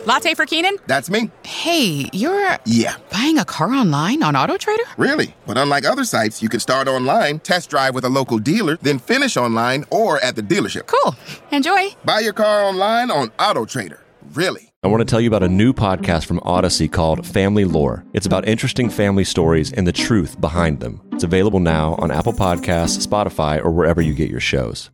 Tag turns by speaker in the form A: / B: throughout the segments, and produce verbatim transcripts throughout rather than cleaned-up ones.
A: Latte for Keenan?
B: That's me.
A: Hey, you're...
B: Yeah.
A: Buying a car online on AutoTrader?
B: Really? But unlike other sites, you can start online, test drive with a local dealer, then finish online or at the dealership.
A: Cool. Enjoy.
B: Buy your car online on AutoTrader. Really?
C: I want to tell you about a new podcast from Odyssey called Family Lore. It's about interesting family stories and the truth behind them. It's available now on Apple Podcasts, Spotify, or wherever you get your shows.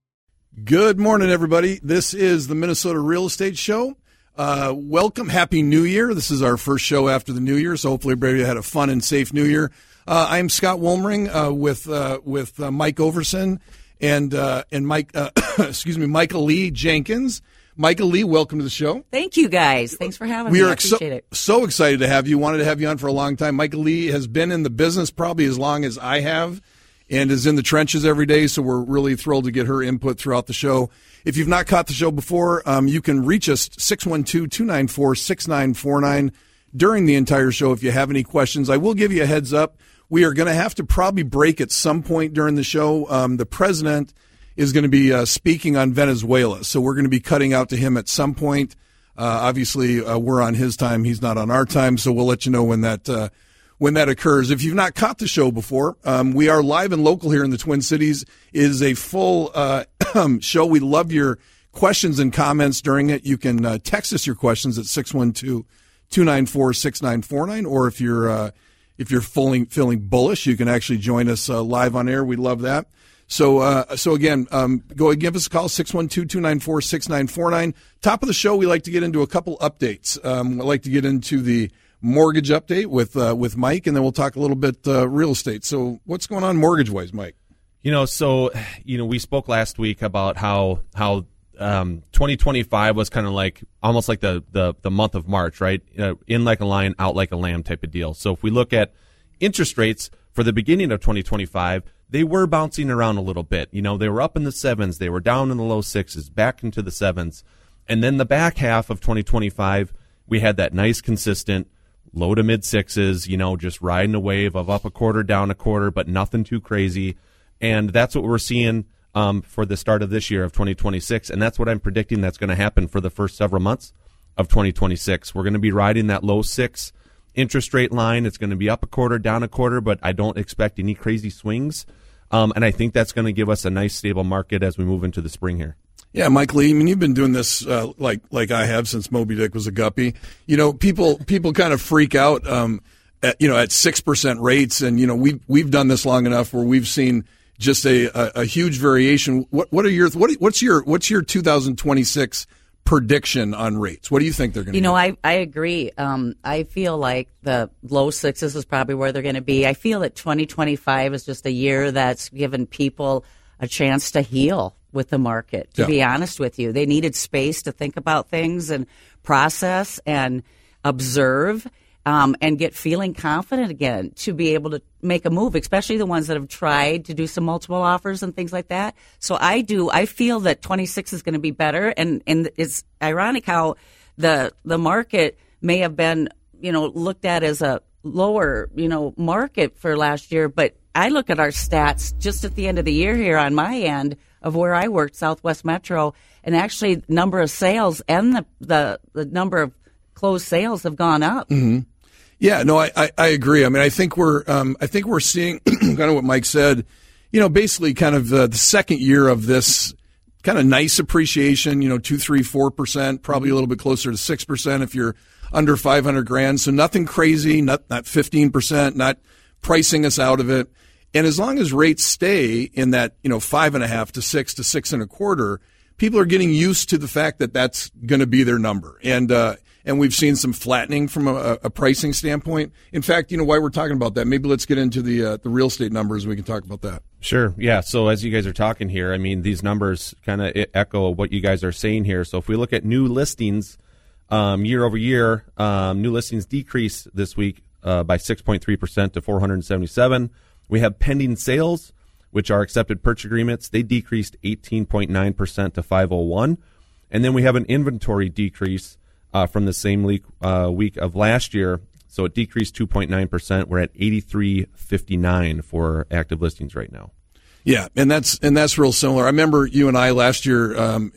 D: Good morning, everybody. This is the Minnesota Real Estate Show. Uh, welcome. Happy New Year. This is our first show after the New Year, so hopefully everybody had a fun and safe New Year. Uh, I'm Scott Wolmering uh, with uh, with uh, Mike Overson and uh, and Mike, uh, excuse me, Michael Lee Jenkins. Michael Lee, welcome to the show.
E: Thank you, guys. Thanks for having
D: we
E: me.
D: are
E: I appreciate
D: so,
E: it.
D: so excited to have you. Wanted to have you on for a long time. Michael Lee has been in the business probably as long as I have and is in the trenches every day, so we're really thrilled to get her input throughout the show. If you've not caught the show before, um, you can reach us six one two, two nine four, six nine four nine during the entire show if you have any questions. I will give you a heads up. We are going to have to probably break at some point during the show. Um, the president is going to be uh, speaking on Venezuela, so we're going to be cutting out to him at some point. Uh, obviously, uh, we're on his time. He's not on our time, so we'll let you know when that uh, when that occurs. If you've not caught the show before, um, we are live and local here in the Twin Cities. It is a full uh, show. We love your questions and comments during it. You can uh, text us your questions at six one two, two nine four, six nine four nine, or if you're uh, if you're feeling, feeling bullish, you can actually join us uh, live on air. We love that. So, uh, so again, um, go and give us a call, six one two, two nine four, six nine four nine. Top of the show, we like to get into a couple updates. Um, I like to get into the mortgage update with uh, with Mike, and then we'll talk a little bit uh, real estate. So what's going on mortgage-wise, Mike?
F: You know, so, you know, we spoke last week about how how um, twenty twenty-five was kind of like almost like the, the, the month of March, right? Uh, in like a lion, out like a lamb type of deal. So if we look at interest rates for the beginning of twenty twenty-five, they were bouncing around a little bit. You know, they were up in the sevens, they were down in the low sixes, back into the sevens. And then the back half of twenty twenty-five, we had that nice consistent low to mid sixes, you know, just riding a wave of up a quarter, down a quarter, but nothing too crazy. And that's what we're seeing um, for the start of this year of twenty twenty-six. And that's what I'm predicting that's going to happen for the first several months of twenty twenty-six. We're going to be riding that low six interest rate line. It's going to be up a quarter, down a quarter, but I don't expect any crazy swings. Um, and I think that's going to give us a nice stable market as we move into the spring here.
D: Yeah, Mike Lee, I mean, you've been doing this uh, like like I have since Moby Dick was a guppy. You know, people people kind of freak out, um, at, you know, at six percent rates, and you know, we've we've done this long enough where we've seen just a, a, a huge variation. What what are your what what's your what's your two thousand twenty-six prediction on rates? What do you think they're going to?
E: You
D: do?
E: know, I I agree. Um, I feel like the low sixes is probably where they're going to be. I feel that twenty twenty-five is just a year that's given people a chance to heal with the market, to
D: yeah.
E: be honest with you. They needed space to think about things and process and observe um, and get feeling confident again to be able to make a move, especially the ones that have tried to do some multiple offers and things like that. So I do, I feel that twenty-six is going to be better. And, and it's ironic how the the market may have been, you know, looked at as a lower, you know, market for last year, but I look at our stats just at the end of the year here on my end of where I worked, Southwest Metro, and actually number of sales and the the, the number of closed sales have gone up.
D: Mm-hmm. Yeah, no, I, I, I agree. I mean, I think we're um, I think we're seeing kind of what Mike said. You know, basically, kind of uh, the second year of this kind of nice appreciation. You know, two, three, four percent, probably a little bit closer to six percent if you're under five hundred grand. So nothing crazy, not not fifteen percent, not pricing us out of it. And as long as rates stay in that, you know, five and a half to six to six and a quarter, people are getting used to the fact that that's going to be their number. And, uh, and we've seen some flattening from a, a pricing standpoint. In fact, you know, while we're talking about that, maybe let's get into the, uh, the real estate numbers. We can talk about that.
F: Sure. Yeah. So as you guys are talking here, I mean, these numbers kind of echo what you guys are saying here. So if we look at new listings, um, year over year, um, new listings decreased this week, uh, by six point three percent to four hundred seventy-seven. We have pending sales, which are accepted purchase agreements. They decreased eighteen point nine percent to five oh one. And then we have an inventory decrease uh, from the same week, uh, week of last year. So it decreased two point nine percent. We're at eighty-three fifty-nine for active listings right now.
D: Yeah, and that's and that's real similar. I remember you and I last year, um,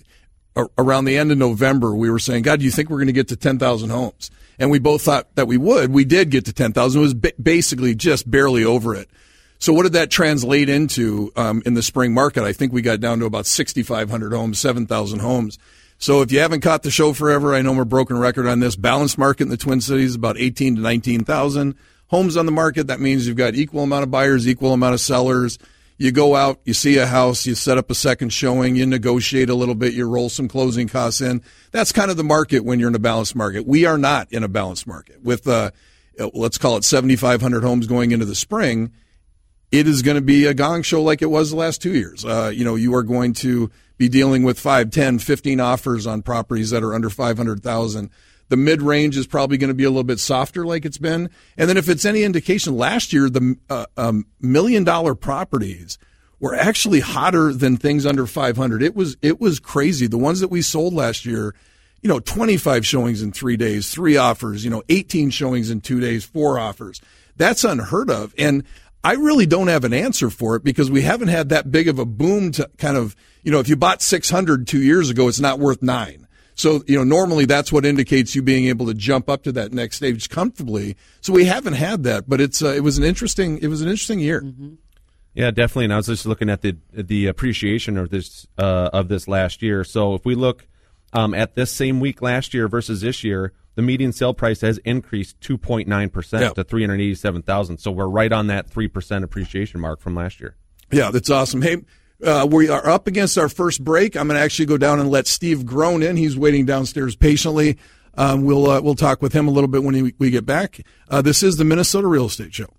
D: around the end of November, we were saying, God, do you think we're going to get to ten thousand homes? And we both thought that we would. We did get to ten thousand. It was ba- basically just barely over it. So what did that translate into um, in the spring market? I think we got down to about sixty-five hundred homes, seven thousand homes. So if you haven't caught the show forever, I know we're broken record on this. Balanced market in the Twin Cities is about eighteen to nineteen thousand homes on the market. That means you've got equal amount of buyers, equal amount of sellers. You go out, you see a house, you set up a second showing, you negotiate a little bit, you roll some closing costs in. That's kind of the market when you're in a balanced market. We are not in a balanced market. With, uh, let's call it seventy-five hundred homes going into the spring, it is going to be a gong show like it was the last two years. Uh, you know, you are going to be dealing with five, ten, fifteen offers on properties that are under five hundred thousand. The mid-range is probably going to be a little bit softer like it's been. And then if it's any indication, last year the uh, um, million-dollar properties were actually hotter than things under five hundred. It was it was crazy. The ones that we sold last year, you know, twenty-five showings in three days, three offers, you know, eighteen showings in two days, four offers. That's unheard of. And I really don't have an answer for it because we haven't had that big of a boom to kind of, you know, if you bought six hundred two years ago, it's not worth nine. So, you know, normally that's what indicates you being able to jump up to that next stage comfortably. So we haven't had that, but it's uh, it was an interesting it was an interesting year.
E: Mm-hmm.
F: Yeah, definitely. And I was just looking at the the appreciation of this uh, of this last year. So if we look um, at this same week last year versus this year, the median sale price has increased two point nine percent
D: yeah.
F: to three hundred eighty-seven thousand. So we're right on that three percent appreciation mark from last year.
D: Yeah, that's awesome. Hey, uh, we are up against our first break. I'm going to actually go down and let Steve Grown in. He's waiting downstairs patiently. Um, we'll uh, we'll talk with him a little bit when he, we get back. Uh, this is the Minnesota Real Estate Show.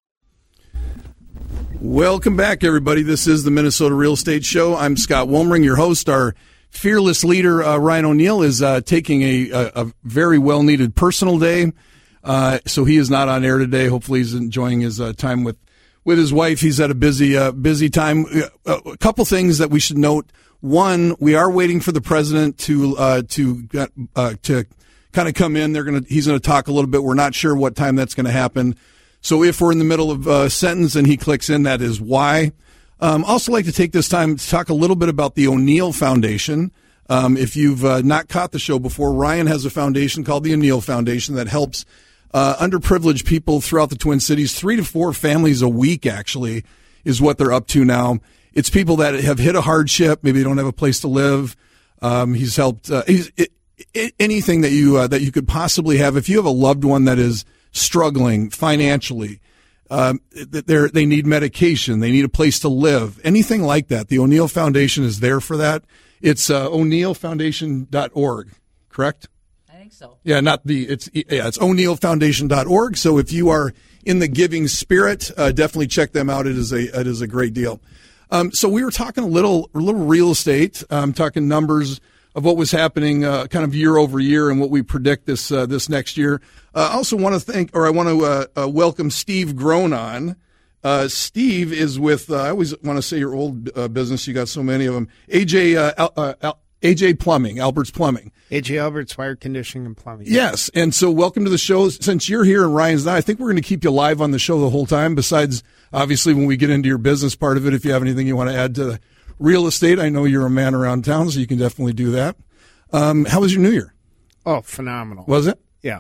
D: Welcome back, everybody. This is the Minnesota Real Estate Show. I'm Scott Wolmering, your host. Our fearless leader, uh, Ryan O'Neill, is uh, taking a, a, a very well-needed personal day, uh, so he is not on air today. Hopefully he's enjoying his uh, time with, with his wife. He's had a busy uh, busy time. Uh, a couple things that we should note. One, we are waiting for the president to uh, to uh, to kind of come in. They're gonna he's going to talk a little bit. We're not sure what time that's going to happen. So if we're in the middle of a sentence and he clicks in, that is why. Um, also like to take this time to talk a little bit about the O'Neill Foundation. Um, if you've uh, not caught the show before, Ryan has a foundation called the O'Neill Foundation that helps uh, underprivileged people throughout the Twin Cities. Three to four families a week, actually, is what they're up to now. It's people that have hit a hardship. Maybe they don't have a place to live. Um, he's helped uh, he's, it, it, anything that you uh, that you could possibly have. If you have a loved one that is struggling financially, um, they they need medication, they need a place to live, anything like that, the O'Neill Foundation is there for that. It's uh, o'neill foundation dot org, correct?
E: I think so.
D: Yeah, not the it's yeah, it's o'neill foundation dot org. So if you are in the giving spirit, uh, definitely check them out. It is a it is a great deal. Um, so we were talking a little a little real estate, um, talking numbers of what was happening uh, kind of year over year and what we predict this uh, this next year. Uh, I also want to thank, or I want to uh, uh, welcome Steve Grown on. Uh, Steve is with, uh, I always want to say your old uh, business, you got so many of them, A J uh, Al, uh, Al, A J Plumbing, Albert's Plumbing.
G: A J Albert's Fire Conditioning and Plumbing.
D: Yes, and so welcome to the show. Since you're here and Ryan's not, I think we're going to keep you live on the show the whole time, besides, obviously, when we get into your business part of it, if you have anything you want to add to the real estate. I know you're a man around town, so you can definitely do that. Um, how was your New Year?
G: Oh, phenomenal.
D: Was it?
G: Yeah.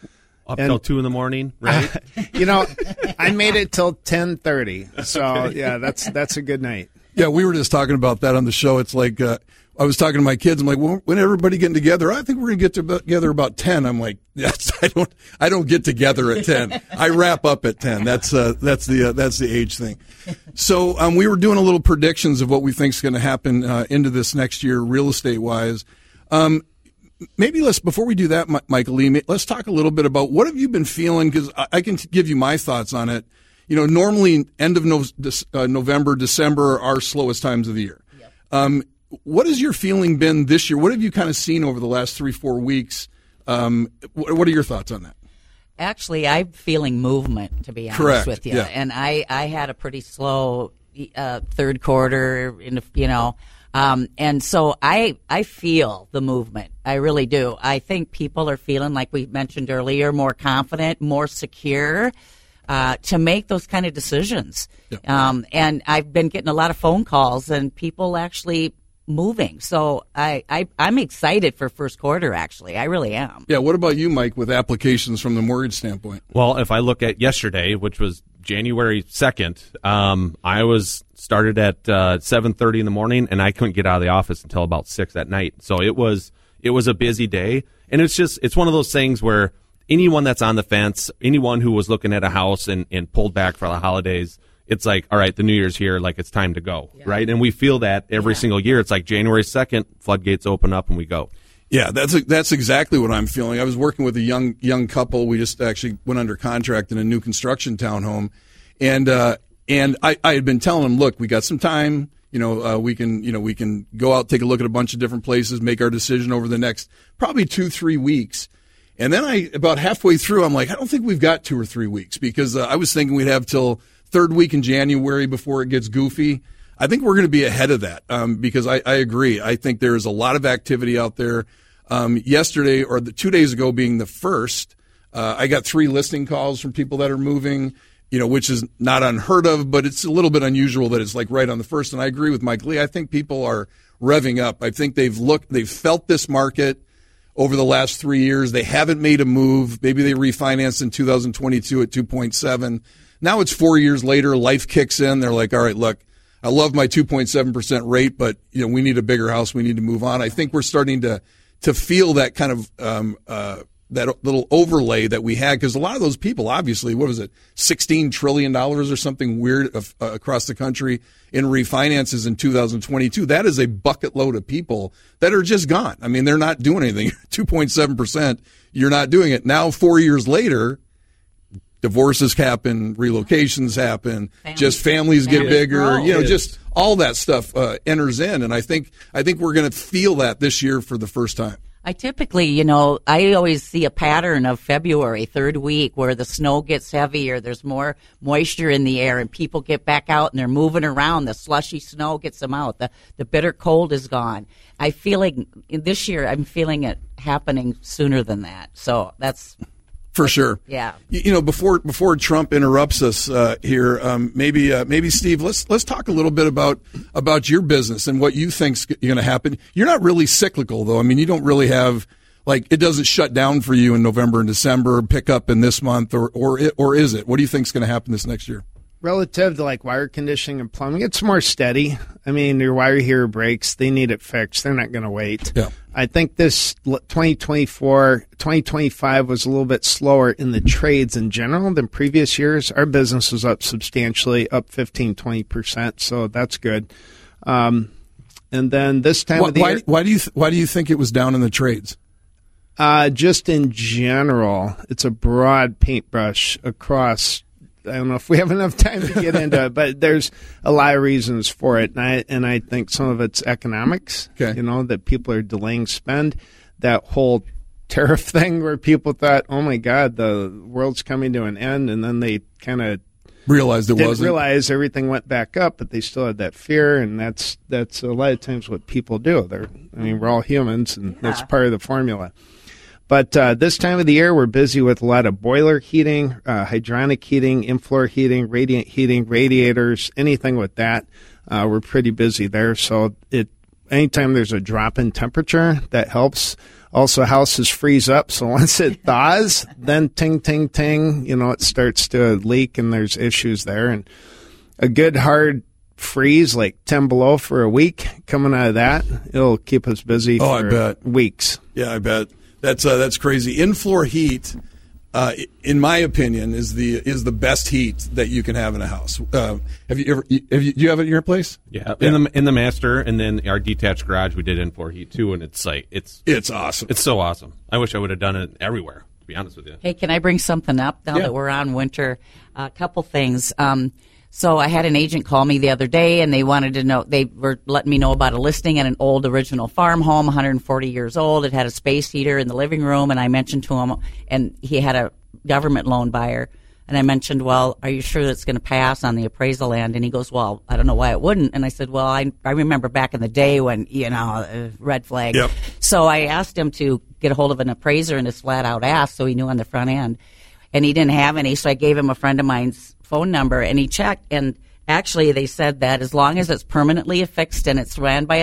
F: Up
G: And-
F: till two in the morning, right?
G: You know, I made it till ten thirty. So, yeah, that's that's a good night.
D: Yeah, we were just talking about that on the show. It's like, uh, I was talking to my kids. I'm like, well, when everybody getting together? I think we're going to get together about ten. I'm like, yes, I don't, I don't get together at ten. I wrap up at ten. That's, uh, that's the, uh, that's the age thing. So, um, we were doing a little predictions of what we think is going to happen, uh, into this next year, real estate wise. Um, maybe let's, before we do that, M- Michael Lee, let's talk a little bit about what have you been feeling? Cause I, I can t- give you my thoughts on it. You know, normally end of no, uh, November, December are our slowest times of the year. Yep. Um, what has your feeling been this year? What have you kind of seen over the last three, four weeks? Um, what, what are your thoughts on that?
E: Actually, I'm feeling movement, to be honest
D: Correct.
E: with you.
D: Yeah.
E: And I, I had a pretty slow uh, third quarter, in the, you know, um, and so I I feel the movement. I really do. I think people are feeling, like we mentioned earlier, more confident, more secure uh, to make those kind of decisions.
D: Yeah.
E: Um, and I've been getting a lot of phone calls, and people actually moving. So I, I, I'm excited for first quarter, actually. I really am.
D: Yeah, what about you, Mike, with applications from the mortgage standpoint?
F: Well, if I look at yesterday, which was January second, um, I was started at uh, seven thirty in the morning, and I couldn't get out of the office until about six at night. So it was it was a busy day, and it's just it's one of those things where anyone that's on the fence, anyone who was looking at a house and, and pulled back for the holidays, it's like, all right, the New Year's here, like it's time to go, yeah. right? And we feel that every yeah. single year. It's like January second, floodgates open up and we go.
D: Yeah, that's that's exactly what I'm feeling. I was working with a young young couple. We just actually went under contract in a new construction townhome, and uh, and I, I had been telling them, look, we got some time. You know, uh, we can you know we can go out, take a look at a bunch of different places, make our decision over the next probably two three weeks. And then I about halfway through, I'm like, I don't think we've got two or three weeks because uh, I was thinking we'd have till third week in January before it gets goofy. I think we're going to be ahead of that um, because I, I agree. I think there's a lot of activity out there. Um, yesterday or the two days ago being the first, uh, I got three listing calls from people that are moving, you know, which is not unheard of, but it's a little bit unusual that it's like right on the first. And I agree with Mike Lee. I think people are revving up. I think they've looked, they've felt this market over the last three years. They haven't made a move. Maybe they refinanced in two thousand twenty-two at two point seven. Now it's four years later. Life kicks in. They're like, all right, look, I love my two point seven percent rate, but you know, we need a bigger house. We need to move on. I think we're starting to to feel that kind of um, uh, that little overlay that we had because a lot of those people, obviously, what was it, sixteen trillion dollars or something weird of, uh, across the country in refinances in two thousand twenty-two. That is a bucket load of people that are just gone. I mean, they're not doing anything. two point seven percent, you're not doing it. Now, four years later, divorces happen, relocations happen, families. just families, families get bigger, grow. you know, just all that stuff uh, enters in. And I think I think we're going to feel that this year for the first time.
E: I typically, you know, I always see a pattern of February, third week, where the snow gets heavier, there's more moisture in the air, and people get back out and they're moving around. The slushy snow gets them out. The, the bitter cold is gone. I feel like this year I'm feeling it happening sooner than that. So that's...
D: For sure.
E: Yeah.
D: You, you know, before before Trump interrupts us uh, here, um, maybe uh, maybe Steve, let's let's talk a little bit about about your business and what you think's going to happen. You're not really cyclical, though. I mean, you don't really have like it doesn't shut down for you in November and December, pick up in this month, or or or is it? What do you think's going to happen this next year?
G: Relative to like wire conditioning and plumbing, it's more steady. I mean, your wire heater breaks, they need it fixed. They're not going to wait.
D: Yeah.
G: I think this twenty twenty-four, twenty twenty-five was a little bit slower in the trades in general than previous years. Our business was up substantially, up fifteen, twenty percent, so that's good. Um, and then this time
D: why,
G: of the
D: why,
G: year...
D: Why do, you th- why do you think it was down in the trades?
G: Uh, just in general, it's a broad paintbrush across... I don't know if we have enough time to get into it, but there's a lot of reasons for it. And I, and I think some of it's economics,
D: okay.
G: you know, that people are delaying spend. That whole tariff thing where people thought, oh, my God, the world's coming to an end. And then they kind of
D: realized it
G: didn't
D: wasn't.
G: realize everything went back up, but they still had that fear. And that's that's a lot of times what people do. They're, I mean, we're all humans, and yeah. that's part of the formula. But uh, this time of the year, we're busy with a lot of boiler heating, uh, hydronic heating, in-floor heating, radiant heating, radiators, anything with that. Uh, we're pretty busy there. So it anytime there's a drop in temperature, that helps. Also, houses freeze up. So once it thaws, then ting, ting, ting, you know, it starts to leak and there's issues there. And a good hard freeze, like ten below for a week, coming out of that, it'll keep us busy
D: oh,
G: for
D: I bet.
G: weeks.
D: Yeah, I bet. That's uh, that's crazy. In-floor heat, uh, in my opinion, is the is the best heat that you can have in a house. Uh, have you ever? Have you, do you have it in your place?
F: Yeah, yeah, in the in the master, and then our detached garage, we did in-floor heat too, and it's like it's
D: it's awesome.
F: It's so awesome. I wish I would have done it everywhere. To be honest with you.
E: Hey, can I bring something up now
D: yeah.
E: that we're on winter? A uh, couple things. Um, So I had an agent call me the other day, and they wanted to know, they were letting me know about a listing at an old original farm home, one hundred forty years old. It had a space heater in the living room, and I mentioned to him, and he had a government loan buyer, and I mentioned, well, are you sure that's going to pass on the appraisal land? And he goes, well, I don't know why it wouldn't. And I said, well, I, I remember back in the day when, you know, uh, red flag.
D: Yep.
E: So I asked him to get a hold of an appraiser and just flat out asked, so he knew on the front end. And he didn't have any, so I gave him a friend of mine's phone number, and he checked, and actually they said that as long as it's permanently affixed and it's ran by a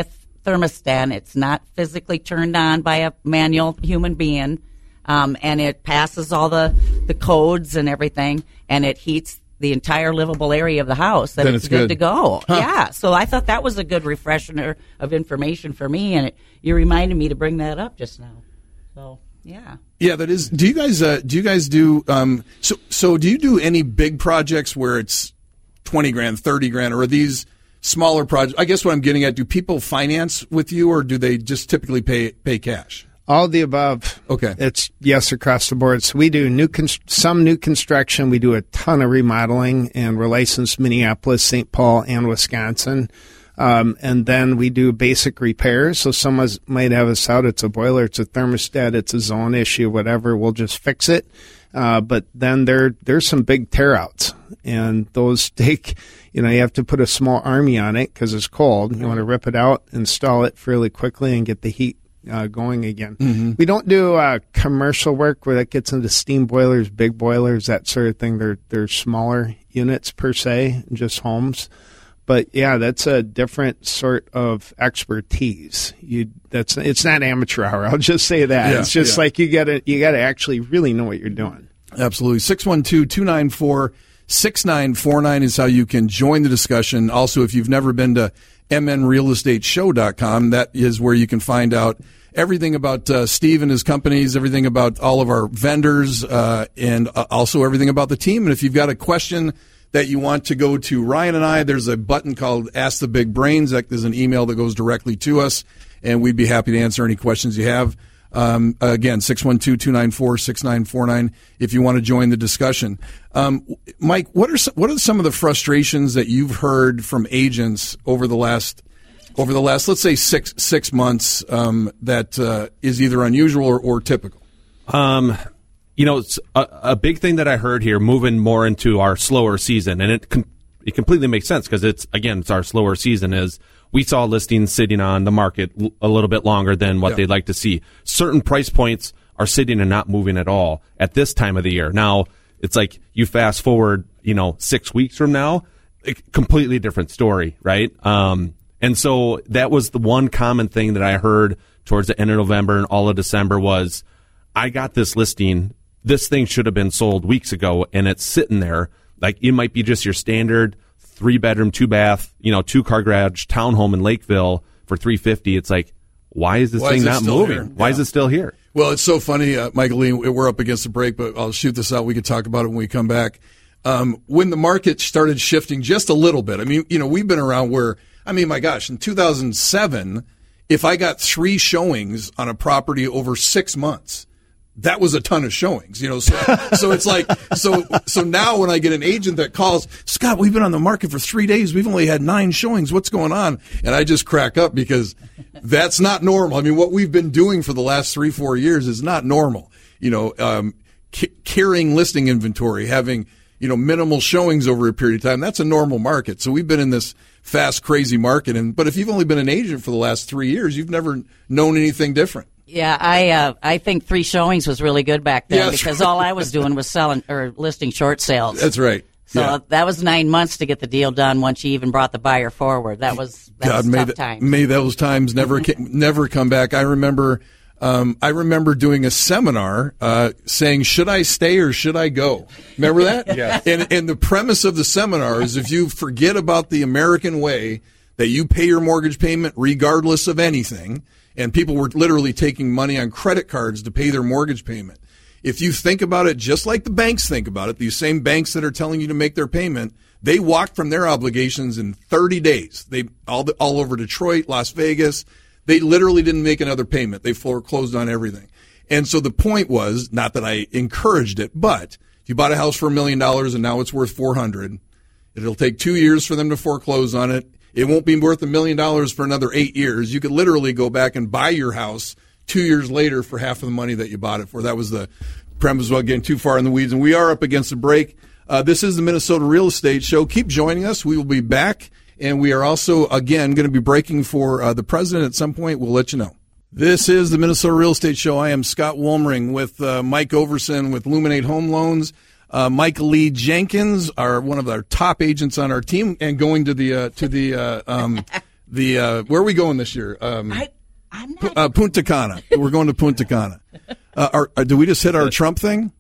E: thermostat. It's not physically turned on by a manual human being, um, and it passes all the, the codes and everything, and it heats the entire livable area of the house. That
D: Then
E: it's,
D: it's
E: good.
D: good.
E: to go.
D: Huh.
E: Yeah, so I thought that was a good refresher of information for me, and it, you reminded me to bring that up just now. So, yeah.
D: Yeah, that is. Do you guys? Uh, do you guys do? Um, so, so do you do any big projects where it's twenty grand, thirty grand, or are these smaller projects? I guess what I'm getting at: do people finance with you, or do they just typically pay pay cash?
G: All the above.
D: Okay.
G: It's yes across the board. So we do new const- some new construction. We do a ton of remodeling, and we're licensed Minneapolis, Saint Paul, and Wisconsin. Um, and then we do basic repairs. So someone might have us out. It's a boiler, it's a thermostat, it's a zone issue, whatever. We'll just fix it. Uh, but then there there's some big tear outs, and those take, you know, you have to put a small army on it because it's cold. You want to rip it out, install it fairly quickly, and get the heat Uh, going again. Mm-hmm. We don't do uh, commercial work where that gets into steam boilers, big boilers, that sort of thing. They're they're smaller units per se, just homes. But yeah, that's a different sort of expertise. You that's it's not amateur hour. I'll just say that.
D: Yeah,
G: it's just
D: yeah.
G: like you gotta you gotta actually really know what you're doing.
D: Absolutely. six one two, two nine four, six nine four nine is how you can join the discussion. Also, if you've never been to m n real estate show dot com, that is where you can find out everything about uh, Steve and his companies, everything about all of our vendors, uh, and uh, also everything about the team. And if you've got a question that you want to go to Ryan and I, there's a button called Ask the Big Brains. That is an email that goes directly to us, and we'd be happy to answer any questions you have. Um, again, six one two, two nine four, six nine four nine if you want to join the discussion. Um, Mike, what are some, what are some of the frustrations that you've heard from agents over the last over the last, let's say, six six months um, that uh, is either unusual or, or typical?
F: Um, you know, it's a, a big thing that I heard here, moving more into our slower season, and it com- it completely makes sense because it's again it's our slower season. Is we saw listings sitting on the market l- a little bit longer than what
D: Yeah.
F: they'd like to see. Certain price points are sitting and not moving at all at this time of the year. Now it's like you fast forward, you know, six weeks from now, a completely different story, right? Um, And so that was the one common thing that I heard towards the end of November and all of December was, I got this listing. This thing should have been sold weeks ago, and it's sitting there. Like, it might be just your standard three bedroom, two bath, you know, two car garage townhome in Lakeville for three fifty. It's like, why is this
D: Why
F: thing
D: is it
F: not
D: still
F: moving?
D: here?
F: Why
D: Yeah.
F: is it still here?
D: Well, it's so funny, uh, Michael Lee, we're up against the break, but I'll shoot this out. We could talk about it when we come back. Um, when the market started shifting just a little bit, I mean, you know, we've been around where, I mean, my gosh, in two thousand seven, if I got three showings on a property over six months, that was a ton of showings, you know. So, so it's like, so, so now when I get an agent that calls, Scott, we've been on the market for three days. We've only had nine showings. What's going on? And I just crack up because that's not normal. I mean, what we've been doing for the last three, four years is not normal. You know, um, c- carrying listing inventory, having, you know, minimal showings over a period of time. That's a normal market. So we've been in this fast, crazy market. And, but if you've only been an agent for the last three years, you've never known anything different.
E: Yeah, I uh, I think three showings was really good back then
D: Yeah, that's
E: because
D: right.
E: all I was doing was selling or listing short sales.
D: That's right.
E: So
D: Yeah.
E: that was nine months to get the deal done once you even brought the buyer forward. That was that
D: God,
E: was
D: may,
E: tough
D: that,
E: times.
D: may those times never ca- never come back. I remember, um, I remember doing a seminar uh, saying, "Should I stay or should I go?" Remember that?
F: Yeah.
D: And and the premise of the seminar is if you forget about the American way that you pay your mortgage payment regardless of anything, and people were literally taking money on credit cards to pay their mortgage payment. If you think about it just like the banks think about it, these same banks that are telling you to make their payment, they walked from their obligations in thirty days. They all the, all over Detroit, Las Vegas. They literally didn't make another payment. They foreclosed on everything. And so the point was, not that I encouraged it, but if you bought a house for a million dollars and now it's worth four hundred, it'll take two years for them to foreclose on it. It won't be worth a million dollars for another eight years. You could literally go back and buy your house two years later for half of the money that you bought it for. That was the premise without getting too far in the weeds. And we are up against the break. Uh, this is the Minnesota Real Estate Show. Keep joining us. We will be back. And we are also, again, going to be breaking for uh, the president at some point. We'll let you know. This is the Minnesota Real Estate Show. I am Scott Wolmering with uh, Mike Overson with Luminate Home Loans. Uh, Mike Lee Jenkins are one of our top agents on our team, and going to the uh, to the uh, um, the uh, where are we going this year? Um,
E: I, I'm not.
D: uh, Punta Cana. We're going to Punta Cana. Uh, are, are, do we just hit our Trump thing?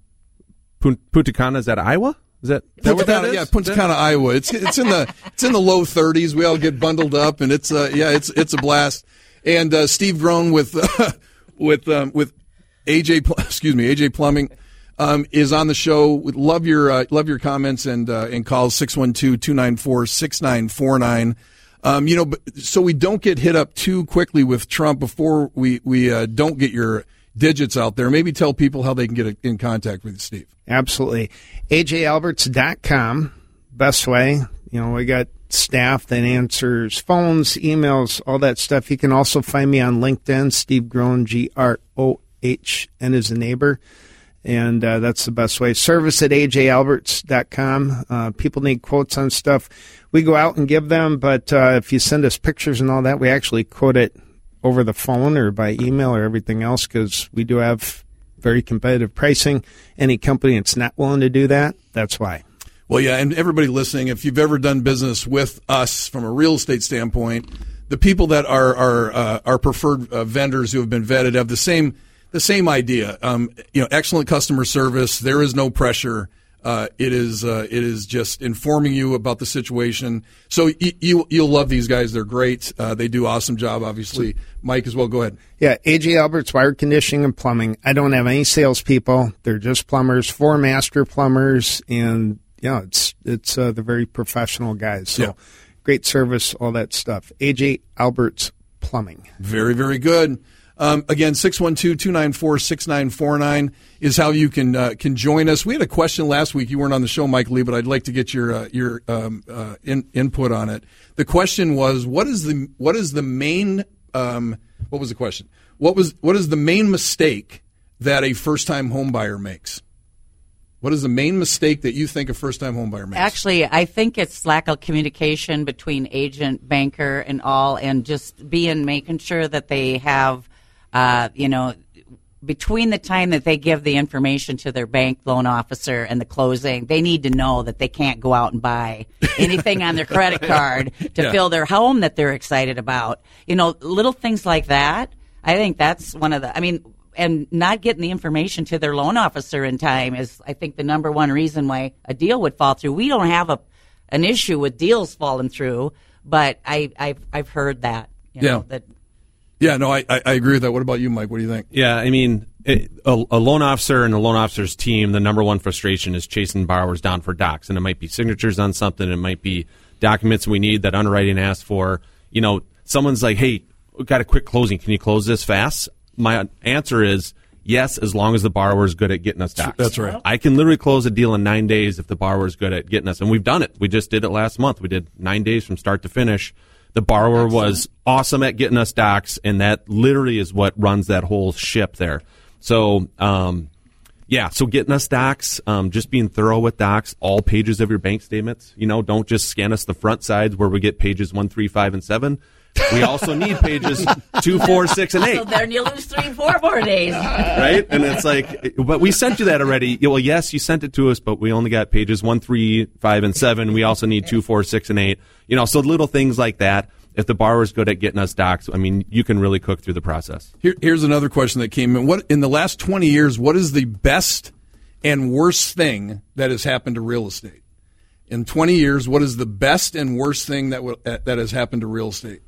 F: Punta Cana, is that Iowa? Is that, is that
D: Punta
F: what that
D: Cana,
F: is?
D: yeah, Punta Cana, Iowa. It's it's in the it's in the low thirties. We all get bundled up, and it's uh, yeah, it's it's a blast. And uh, Steve Grown with uh, with um, with A J, excuse me, A J Plumbing um, is on the show. Would love your uh, love your comments and uh, and calls six one two, two nine four, six nine four nine. Um, you know, but, so we don't get hit up too quickly with Trump before we we uh, don't get your digits out there. Maybe tell people how they can get in contact with you, Steve.
G: Absolutely. A J Alberts dot com, best way. You know, we got staff that answers phones, emails, all that stuff. You can also find me on LinkedIn, Steve Grown, G R O H N as a neighbor. And uh, that's the best way. Service at A J Alberts dot com. Uh, people need quotes on stuff. We go out and give them, but uh, if you send us pictures and all that, we actually quote it over the phone or by email or everything else because we do have very competitive pricing. Any company that's not willing to do that, that's why.
D: Well, yeah, and everybody listening, if you've ever done business with us from a real estate standpoint, the people that are are uh, our preferred uh, vendors who have been vetted have the same the same idea. Um, you know, excellent customer service. There is no pressure. Uh, it is uh, it is just informing you about the situation. So y- you you'll love these guys. They're great. Uh, they do an awesome job. Obviously, Mike as well. Go ahead.
G: Yeah, A J Alberts Wire Conditioning and Plumbing. I don't have any salespeople. They're just plumbers, four master plumbers, and yeah, it's it's uh, the very professional guys. So
D: Yeah.
G: great service, all that stuff. A J Alberts Plumbing.
D: Very, very good. Um, again, six one two, two nine four, six nine four nine is how you can uh, can join us. We had a question last week. You weren't on the show, Mike Lee, but I'd like to get your uh, your um, uh, in, input on it. The question was, what is the what is the main um, what was the question? What was what is the main mistake that a first time home buyer makes? What is the main mistake that you think a first time home buyer makes?
E: Actually, I think it's lack of communication between agent, banker, and all, and just being making sure that they have, uh, you know, between the time that they give the information to their bank loan officer and the closing, they need to know that they can't go out and buy anything on their credit card to
D: Yeah.
E: fill their home that they're excited about. You know, little things like that. I think that's one of the, I mean, and not getting the information to their loan officer in time is, I think, the number one reason why a deal would fall through. We don't have a an issue with deals falling through, but I, I've I've heard that. You know,
D: Yeah.
E: That
D: Yeah, no, I, I I agree with that. What about you, Mike? What do you think?
F: Yeah, I mean, it, a, a loan officer and a loan officer's team, the number one frustration is chasing borrowers down for docs. And it might be signatures on something. It might be documents we need that underwriting asks for. You know, someone's like, hey, we've got a quick closing. Can you close this fast? My answer is yes, as long as the borrower is good at getting us docs.
D: That's right.
F: I can literally close a deal in nine days if the borrower is good at getting us. And we've done it. We just did it last month. We did nine days from start to finish. The borrower was awesome at getting us docs, and that literally is what runs that whole ship there. So, um, yeah, so getting us docs, um, just being thorough with docs, all pages of your bank statements. You know, don't just scan us the front sides where we get pages one, three, five, and seven. We also need pages two, four, six, and eight.
E: so then you lose three, four more days.
F: Right? And it's like, but we sent you that already. Well, yes, you sent it to us, but we only got pages one, three, five, and seven. We also need two, four, six, and eight. You know, so little things like that. If the borrower's good at getting us docs, I mean, you can really cook through the process.
D: Here, here's another question that came in. What in the last twenty years, what is the best and worst thing that has happened to real estate? In twenty years, what is the best and worst thing that w- that has happened to real estate?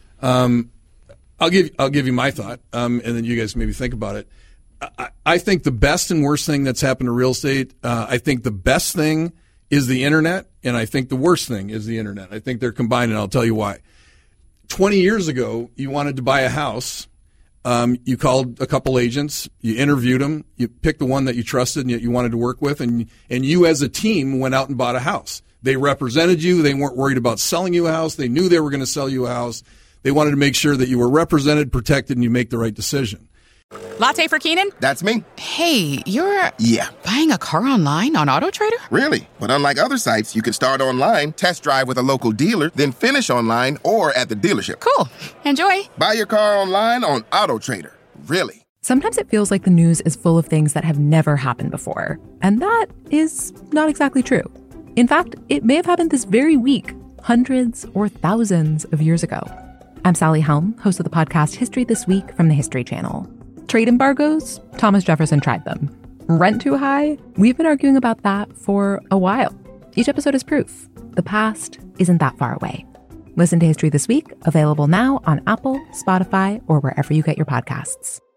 D: Um, I'll give I'll give you my thought, um, and then you guys maybe think about it. I, I think the best and worst thing that's happened to real estate. Uh, I think the best thing is the internet, and I think the worst thing is the internet. I think they're combined, and I'll tell you why. twenty years ago, you wanted to buy a house. Um, you called a couple agents, you interviewed them, you picked the one that you trusted and that you wanted to work with, and and you as a team went out and bought a house. They represented you. They weren't worried about selling you a house. They knew they were going to sell you a house. They wanted to make sure that you were represented, protected, and you make the right decision.
A: Latte for Keenan?
B: That's me.
A: Hey, you're
B: Yeah.
A: buying a car online on AutoTrader?
B: Really? But unlike other sites, you can start online, test drive with a local dealer, then finish online or at the dealership.
A: Cool. Enjoy.
B: Buy your car online on AutoTrader. Really?
H: Sometimes it feels like the news is full of things that have never happened before. And that is not exactly true. In fact, it may have happened this very week, hundreds or thousands of years ago. I'm Sally Helm, host of the podcast History This Week from the History Channel. Trade embargoes? Thomas Jefferson tried them. Rent too high? We've been arguing about that for a while. Each episode is proof. The past isn't that far away. Listen to History This Week, available now on Apple, Spotify, or wherever you get your podcasts.